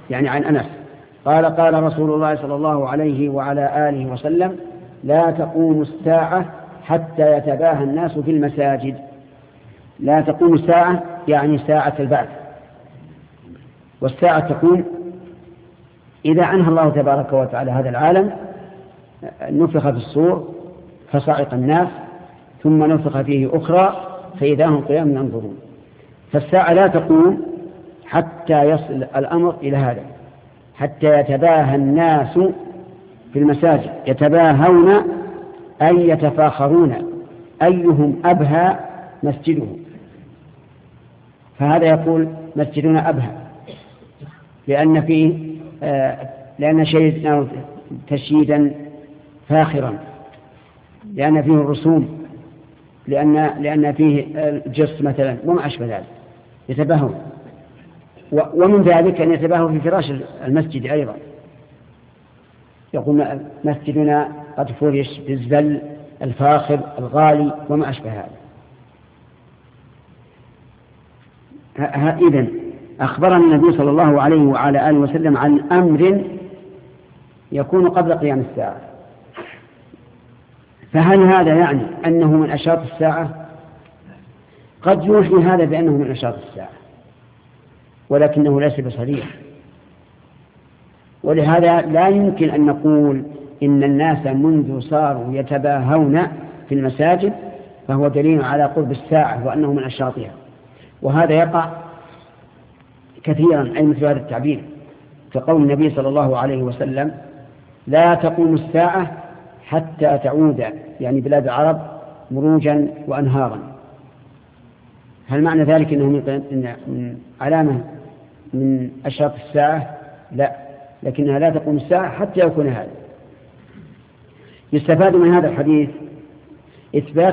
يعني عن أنس قال قال رسول الله صلى الله عليه وعلى آله وسلم لا تقوم الساعة حتى يتباهى الناس في المساجد. لا تقوم الساعة يعني ساعة البعث، والساعة تقوم إذا أنهى الله تبارك وتعالى هذا العالم، نفخ في الصور فصعق الناس ثم نفخ فيه أخرى فإذا هم قيام ينظرون. فالساعة لا تقوم حتى يصل الأمر إلى هذا، حتى يتباهى الناس في المساجد. يتباهون أي يتفاخرون أيهم أبهى مسجده، فهذا يقول مسجدنا أبهى لأن فيه لأن شيء تشييدا فاخرا، لأن فيه الرسوم، لأن فيه الجص مثلا وما أشبه ذلك، يتباهون. ومن ذلك أن يتباهوا في فراش المسجد أيضا، يقول مسجدنا قد فرش بالزل الفاخر الغالي وما أشبه هذا. إذن أخبرنا النبي صلى الله عليه وعلى آله وسلم عن أمر يكون قبل قيام الساعة، فهل هذا يعني أنه من أشراط الساعة؟ قد يوحي هذا بأنه من أشراط الساعة ولكنه ليس بصريح، ولهذا لا يمكن أن نقول إن الناس منذ صاروا يتباهون في المساجد فهو دليل على قرب الساعة وأنه من أشراطها. وهذا يقع كثيرا أي مثل هذا التعبير كقول النبي صلى الله عليه وسلم لا تقوم الساعة حتى تعود يعني بلاد العرب مروجا وأنهارا. هل معنى ذلك أنه من علامة من أشراط الساعة؟ لا، لكنها لا تقوم الساعة حتى يكون هذا. يستفاد من هذا الحديث إثبات